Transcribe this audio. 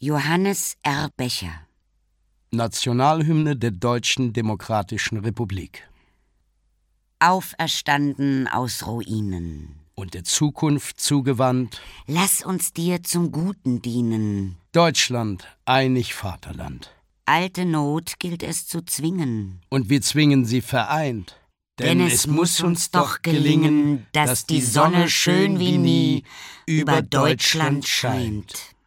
Johannes R. Becher. Nationalhymne der Deutschen Demokratischen Republik. Auferstanden aus Ruinen und der Zukunft zugewandt. Lass uns dir zum Guten dienen. Deutschland, einig Vaterland. Alte Not gilt es zu zwingen. Und wir zwingen sie vereint. Denn es muss uns doch gelingen, dass die Sonne schön wie nie über Deutschland scheint.